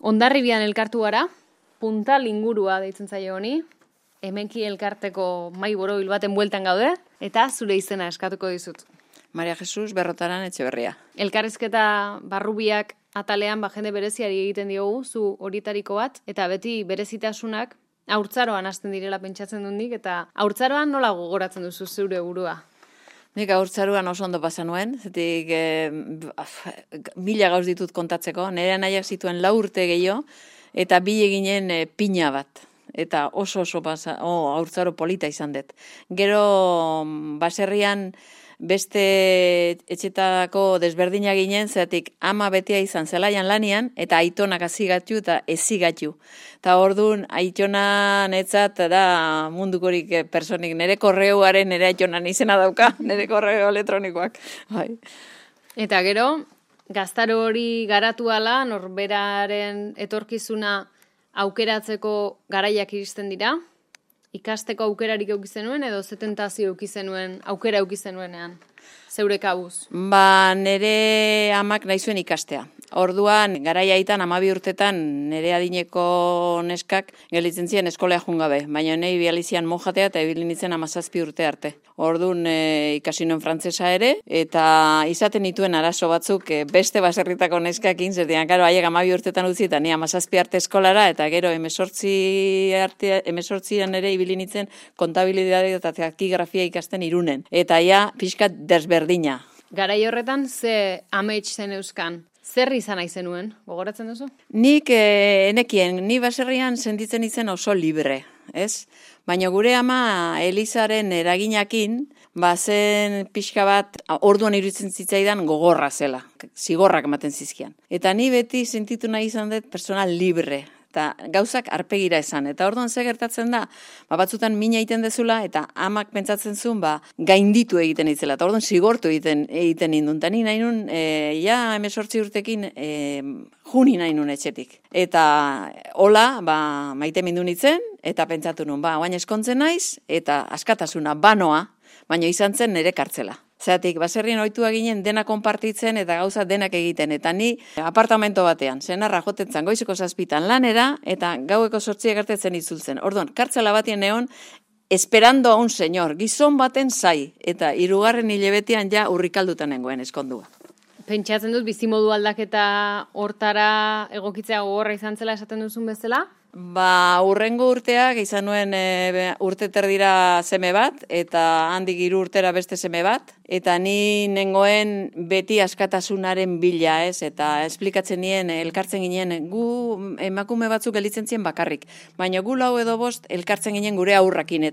Hondarribian elkartu gara, Puntal ingurua deitzen zaio honi, hemenki elkarteko mai borobil baten bueltan gaude, eta zure izena eskatuko dizut. Maria Jesus Berrotaran Etxeberria. Elkarrizketa barrubiak atalean jende bereziari egiten diogu, zu horietariko bat, eta beti berezitasunak haurtzaroan hasten direla pentsatzen dundik, eta haurtzaroan nola gogoratzen duzu zeure burua? Nik haurtzaroan oso ondo pasa nuen, zetik mila gauz ditut kontatzeko, nire nahiak zituen 4 urte gehiago, eta bi eginen pina bat. Eta oso pasa, haurtzaro polita izan dut. Gero baserrian beste etxetako desberdinak ginen, zeatik ama betea izan zelaian lanian, eta aitonak azigatu eta ezigatu. Eta orduan, aitona netzat da mundukorik personik, nire korreoaren nire aitonan izena dauka, nire korreo elektronikoak. Bai. Eta gero, gaztaro hori garatu ala, norberaren etorkizuna aukeratzeko garaiak iristen dira, ikasteko aukerarik eukizenuen edo tentazio eukizenuen, aukera eukizenuenean, zeure kabuz? Nere amak nahi zuen ikastea. Orduan, garaia aitan 12 urtetan nere adineko neskak gelditzen ziren eskolea jungabe, baina nahi bializian mojatea eta ibilin nintzen 17 urte arte. Orduan ikasi nuen frantsesa ere, eta izaten nituen arazo batzuk beste baserritako neskakin, zertian, karo, haiek 12 urtetan utzi eta ni 17 arte eskolara, eta gero 18an ere ibilin nintzen kontabilidade eta takigrafia ikasten Irunen. Eta ja, pixkat desberdina. Garai horretan, ze amets zen euskan? Zer izan nahi zenuen, gogoratzen duzu? Nik enekien, ni baserrian sentitzen izen oso libre, ez? Baina gure ama Elizaren eraginakin, zen pixka bat, orduan iruditzen zitzaidan gogorra zela, zigorrak ematen zizkian. Eta ni beti sentitu nahi izan dut persona libre, eta gauzak arpegira esan. Eta orduan ze gertatzen da, batzutan mina egiten dezula, eta amak pentsatzen zuen, gainditu egiten itzela. Eta orduan zigortu egiten indun. Eta ni nahi nun, 18 urtekin, juni nahi nun etxetik. Eta hola, maite mindu nintzen, eta pentsatu nun, baina eskontzen naiz, eta askatasuna banoa, baina izan zen nire kartzela. Zeratik, baserrien ohitua ginen dena konpartitzen eta gauza denak egiten. Eta ni apartamento batean, senarra jotetzen goizeko 7 lanera, eta gaueko 8 gertetzen itzultzen. Orduan, kartzela batean egon, esperando a un señor, gizon baten zai, eta 3. hilabetean ja urrikaldutan nengoen eskondua. Pentsatzen dut, bizimodu aldaketa hortara egokitzea gogorra izan zela esaten duzun bezala? Urrengo urteak izan nuen urte terdira seme bat, eta handik 3 urtera beste seme bat, eta ni nengoen beti askatasunaren bila, ez, eta esplikatzen nien, elkartzen ginen, gu emakume batzuk gelditzen ziren bakarrik, baina gu 4 edo 5 elkartzen ginen gure aurrakin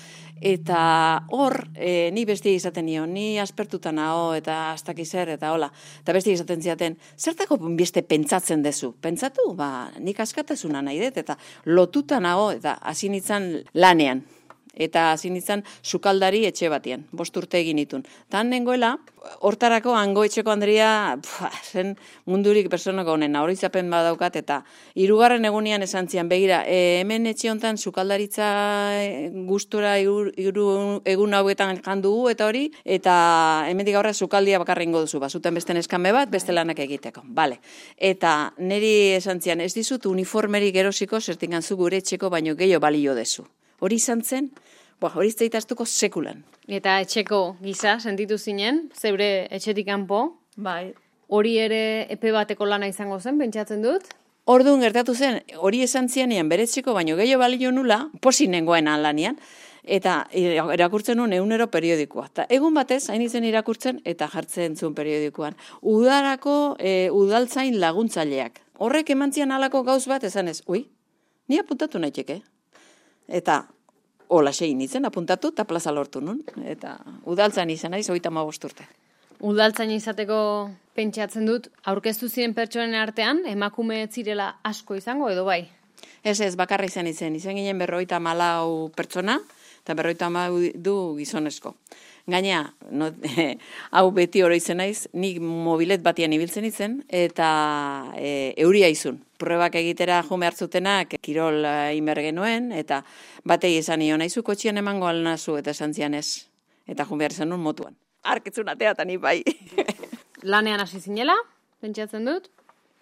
eta hor, ni besti izaten nion, ni aspertuta nao, eta astaki zer, eta hola. Eta besti izaten ziaten, zertako beste pentsatzen dezu? Pentsatu, nik askatasuna nahi dut, eta lotuta nao, eta hasi nintzen lanean. Eta hasi nintzen sukaldari etxe batean, 5 urte egin nitun. Tan nengoela, hortarako hango etxeko Andrea, zen mundurik personako honen, horizapen badaukat, eta 3. egunean esan zian, begira, hemen etxe hontan sukaldaritza gustura egun hauetan jandugu eta hori, eta hemendik aurra sukaldia bakarra ingo duzu, zuten beste neskame bat, beste lanak egiteko. Vale. Eta niri esan zian, ez dizut uniformerik erosiko, zertingan zu gure etxeko baino gehiago balio dezu. Hori izan zen, hori zaitaztuko sekulan. Eta etxeko gisa sentitu zinen, zeure etxetik kanpo. Bai. Hori ere epe bateko lana izango zen, pentsatzen dut? Orduan gertatu zen, hori esan zianean bere etxeko baino gehiago balio nula, posi nengoen lanian, eta irakurtzen nuen 100 periodikoa. Eta egun batez, hain izen irakurtzen, eta jartzen zuen periodikoan. Udarako udaltzain laguntzaileak. Horrek emantzian halako gauz bat esan ez, ni apuntatu naiteke. Eta hola segin nintzen, apuntatu eta plaza lortu nun. Eta udaltzain izan naiz 35 urte. Udaltzain izateko pentsatzen dut, aurkeztu ziren pertsonen artean, emakume ez zirela asko izango edo bai? Ez, bakarra izan ginen 54 pertsona, eta 52 gizonezko. Gaina, hau beti oroitzen naiz, nik mobilet batian ibiltzen izen, eta euria izun. Pruebak egitera jo behar zutenak, kirol imer genuen, eta batei esan nio, nahizu kotxian emango alnazu, eta esan zian ez. Eta jo behar izan nun motuan. Arkitzun atea, eta ni bai. Lanean hasi zinela, pentsatzen dut?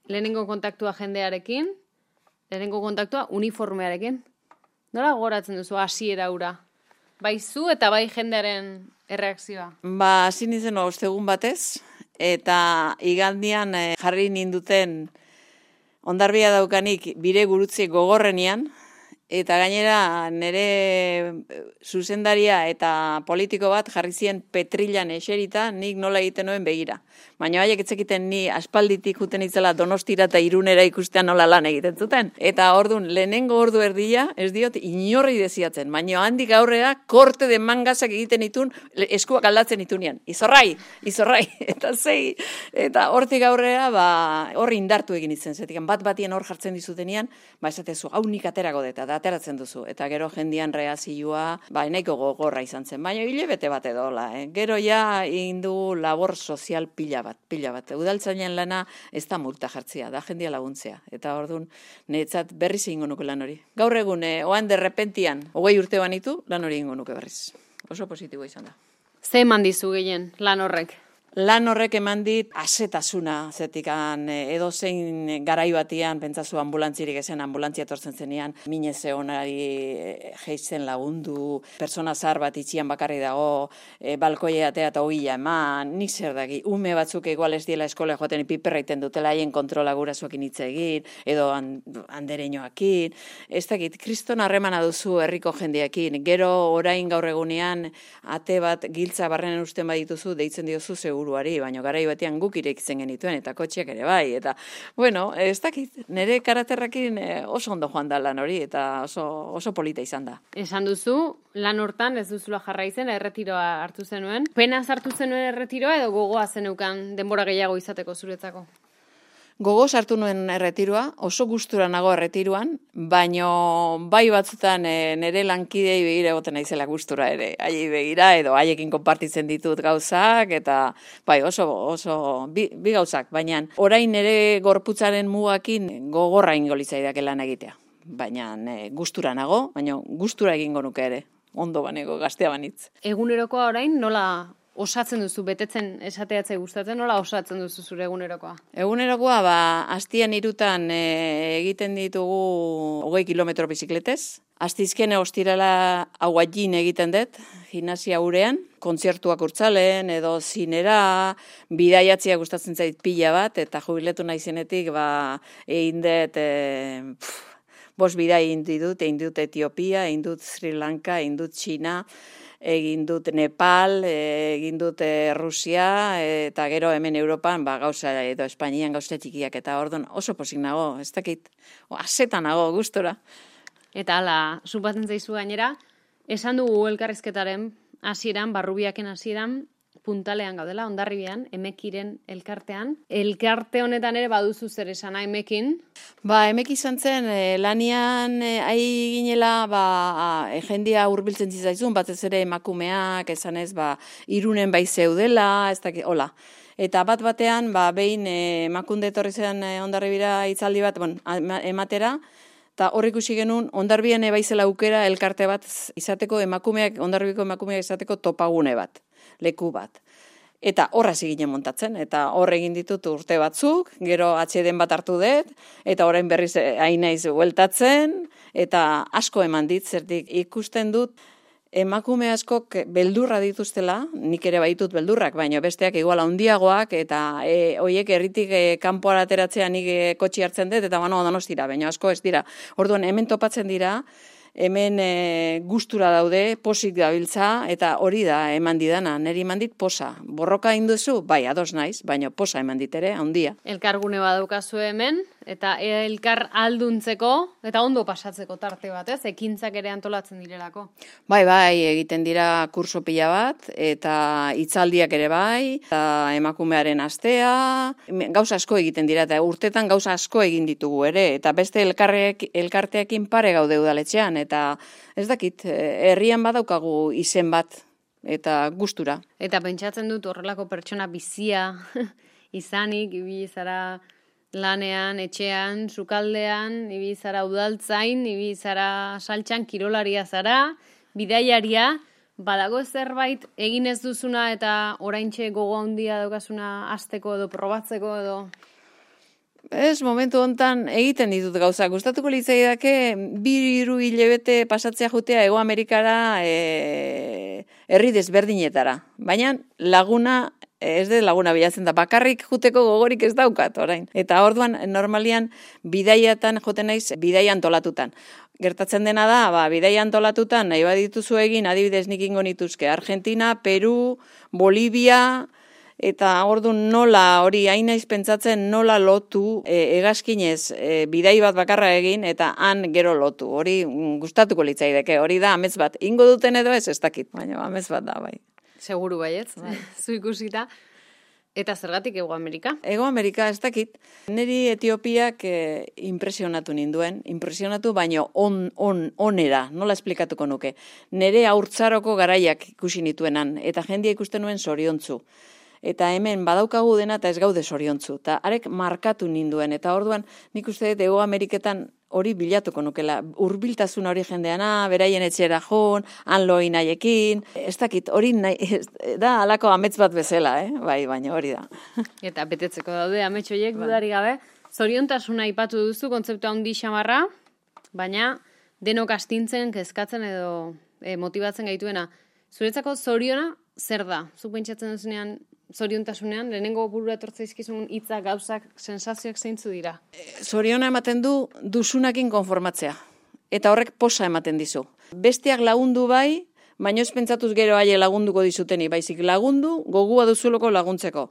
lehenengo kontaktua jendearekin, lehenengo kontaktua uniformearekin. Nola gogoratzen duzu hasiera hura? Bai zu eta bai jendearen erreakzioa? Hasi nintzen ostegun batez, eta igandian jarri ninduten Hondarribia daukanik bire gurutze gogorrenian, eta gainera nire zuzendaria eta politiko bat jarri zien Petrilan eserita, nik nola egiten nuen begira. Baina haiek etzekiten ni aspalditik juten itzela Donostira eta Irunera ikustean nola lan egiten zuten. Eta ordun lehenengo ordu erdia, ez diot inorri desiatzen, baina handik aurrera korte de mangazak egiten itun, eskuak aldatzen itunean. Izorrai! Eta hortik aurrera, hor indartu egin itzen, zetikan bat-batien hor jartzen dizutenean, esatezu, hau nik aterako dut, eta ateratzen duzu. Eta gero jendian reazioa, nahiko gogorra izan zen, baina hilebete bat edola. Gero ja indu labor sozial pila bat. Udaltzainan lana ez da multa jartzea, da jendia laguntzea. Eta orduan, niretzat berriz egingo nuke lan hori. Gaur egun, oan derrepentian, 20 urte banitu, lan hori egingo nuke berriz. Oso positibo izan da. Ze eman dizu gehien lan horrek? Lan horrek eman dit asetasuna, zetikan edozein garai batian, pentsazu ambulantzirik ezen, ambulantzia etortzen zenean, mineze honari geisten lagundu, persona zahar bat itxian bakarri dago, balkoia atea eta ogila eman, nik zer daki, ume batzuk igual ez diela eskola joaten piperra iten dutela haien kontrola gurasoekin hitz egin, edo andereñoakin, ez dakit, kriston harremana duzu herriko jendeekin, gero orain gaur egunean, ate bat giltza barrenen usten badituzu, deitzen diozu seguruari, baina garai batean guk irekitzen genituen, eta kotxeak ere bai, eta, bueno, ez dakit, nire karaterrakin oso ondo joan da lan hori, eta oso polita izan da. Esan duzu, lan hortan ez duzula jarra izen, erretiroa hartu zenuen. Pena hartu zenuen erretiroa edo gogoa zeneukan denbora gehiago izateko zuretzako? Gogoz hartu nuen erretiroa, oso gustura nago erretiroan, baino bai batzutan nire lankidei begira egoten naizela gustura ere, haiei begira edo haiekin konpartitzen ditut gauzak, eta bai oso bi gauzak, baina orain nire gorputzaren mugakin gogorra ingo litzaidake lan egitea. Baina gustura nago, baina gustura egingo nuke ere, ondo banego gaztea banitz. Egunerokoa orain nola osatzen duzu, betetzen esateatzei gustatzen, nola osatzen duzu zure egunerokoa? Egunerokoa, astian 3 egiten ditugu 20 kilometro bizikletez. Astizkene ostirala aguatin egiten dut, gimnasia urean, kontzertuak urtzalen, edo zinera, bidaiatzia gustatzen zait pila bat, eta jubiletu naizenetik, egin dut, 5 bidai egin dut Etiopia, egin dut Sri Lanka, egin dut Txina, egin dut Nepal, egin dut Rusia, eta gero hemen Europan, gauza edo Espainian gauza txikiak, eta orduan oso pozik nago, ez dakit, asetan nago, gustora. Eta hala, supatzen zaizu gainera, esan dugu elkarrizketaren hasieran, Barrubiaken hasieran, puntalean gaudela, Hondarribian, Emekiren elkartean. Elkarte honetan ere baduzu zer esana Emekin? Emek izan zen, lanian ari ginela, jendia hurbiltzen zitzaizun, batez ere emakumeak, esanez, Irunen bai zeudela, ez dakit, hola. Eta bat-batean, behin emakunde etorri zen Hondarribira hitzaldi bat, ematera, eta hor ikusi genuen, Hondarribian ebaizela aukera elkarte bat izateko Hondarribiko emakumeak izateko topagune bat, leku bat. Eta horra ginen montatzen, eta hor egin ditut urte batzuk, gero atxeden bat hartu dut, eta orain berriz hainaiz bueltatzen, eta asko eman dit, zertik ikusten dut, emakume askok beldurra dituztela, nik ere baitut beldurrak, baina besteak igual handiagoak, eta horiek herritik kanpoara ateratzea nik kotxi hartzen dut, eta Donostira, baina asko ez dira. Orduan hemen topatzen dira, hemen gustura daude, posik dabiltza, eta hori da eman didana, niri eman dit posa. Borroka induzu, bai, ados naiz, baina posa eman dit ere, handia. Elkargune badaukazu hemen, eta elkar alduntzeko, eta ondo pasatzeko tarte bat, ez? Ekintzak ere antolatzen direlako. Bai, egiten dira kurso pila bat, eta hitzaldiak ere bai, eta emakumearen astea, gauza asko egiten dira, eta urtetan gauza asko egin ditugu ere, eta beste elkarteekin pare gaude udaletxean, eta ez dakit, herrian badaukagu izen bat, eta gustura. Eta pentsatzen dut horrelako pertsona bizia izanik, ibili zara lanean, etxean, sukaldean, ibili zara udaltzain, ibili zara saltxan, kirolaria zara, bidaiaria, badago zerbait egin ez duzuna eta oraintxe gogo handia daukazuna hasteko edo probatzeko edo? Ez, momentu hontan egiten ditut gauza. Gustatuko litzaidake 2-3 hilabete pasatzea jutea Hego Amerikara herri desberdinetara. Baina laguna, ez de laguna bilatzen da, bakarrik juteko gogorik ez daukat orain. Eta orduan normalian bidaiatan joten naiz, bidaia antolatutan. Gertatzen dena da, bidaia antolatutan nahi badituzu egin, adibidez nik ingo nituzke Argentina, Peru, Bolivia, eta orduan nola hori hain naiz pentsatzen nola lotu hegazkinez bidai bat bakarra egin eta han gero lotu. Hori gustatuko litzaidake, hori da amets bat. Ingo duten edo ez dakit, baina amets bat da bai. Seguru baietz, zu ikusita. Eta zergatik Hego Amerika? Hego Amerika ez dakit. Neri Etiopiak impresionatu ninduen, baino onera, nola esplikatuko nuke. Nere haurtzaroko garaiak ikusi nituenan, eta jendia ikusten nuen zoriontzu. Eta hemen badaukagu dena eta ez gaude zoriontzu. Eta arek markatu ninduen. Eta orduan nik uste dut Hego Ameriketan hori bilatuko nukela. Hurbiltasun hori jendeana, beraien etxera joan, han loin haiekin. Ez dakit, hori da halako amets bat bezala, bai, baina hori da. Eta betetzeko daude ametxoiek dudari gabe. Zoriontasuna aipatu duzu, kontzeptu handi xamarra, baina denok astintzen, kezkatzen edo motibatzen gaituena. Zuretzako zoriona zer da? Zuk pentsatzen duzunean zoriontasunean, lehenengo burura etortzaizkizun hitzak, gauzak, sensazioak zeintzu dira? Zoriona ematen du duzunakin konformatzea. Eta horrek posa ematen dizu. Besteak lagundu bai, baina ez pentsatuz gero haie lagunduko dizuteni, baizik lagundu, gogua duzuloko laguntzeko.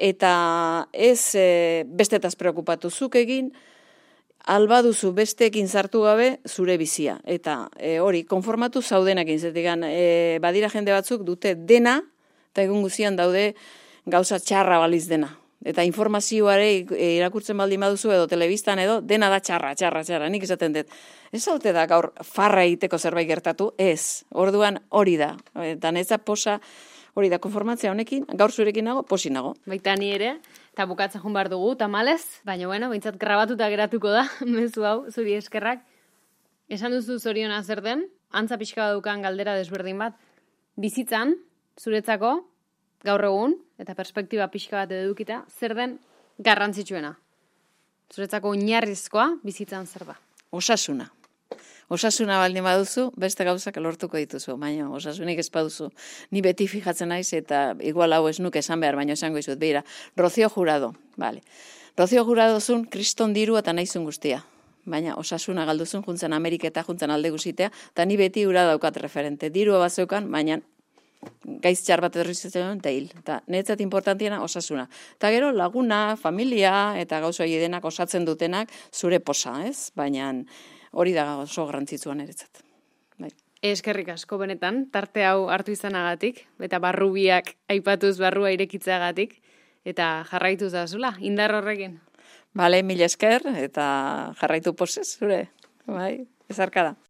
Eta ez bestetaz preokupatu zuk egin, alba duzu besteekin sartu gabe zure bizia. Eta hori, konformatu zaudenakin, zetigan, badira jende batzuk dute dena, eta egun guzian daude gauza txarra baliz dena. Eta informazioare irakurtzen baldin baduzu edo telebistan edo, dena da txarra, nik esaten dut. Ez haute da gaur farra egiteko zerbait gertatu, ez. Orduan hori da. Eta netza posa hori da konformatzea honekin, gaur zurekin nago, posi nago. Baita ni ere, eta bukatzen joan behar dugu, tamalez, baina bueno, behintzat grabatuta geratuko da, mezu hau, zuri eskerrak. Esan duzu zoriona zer den, antza pixka badukan galdera desberdin bat, bizitzan, zuretzako, gaur egun, eta perspektiba pixka bat edukita, zer den garrantzitsuena? Zuretzako oinarrizkoa bizitzan zer da? Osasuna. Osasuna baldin baduzu, beste gauzak lortuko dituzu, baina osasunik ez baduzu. Ni beti fijatzen naiz eta igual hau ez nuke esan behar, baina esango izut, beira, Rocío Jurado, vale. Rocío Jurado zun kriston dirua eta naizun guztia. Baina osasuna galduzun juntzen Ameriketa, juntzen alde guzitea, eta ni beti ura daukat referente. Dirua bazeukan, baina gaiz txar bat errizatzen eta hil. Eta netzat importantiena osasuna. Eta gero laguna, familia eta gauzo denak osatzen dutenak zure posa, ez? Baina hori da oso garrantzitsuan eretzat. Bai. Eskerrik asko benetan, tarte hau hartu izanagatik, eta barrubiak aipatuz barrua irekitzeagatik, eta jarraituz da zula, indar horrekin. Bale, mila esker, eta jarraitu posez, zure, bai, ezarka da.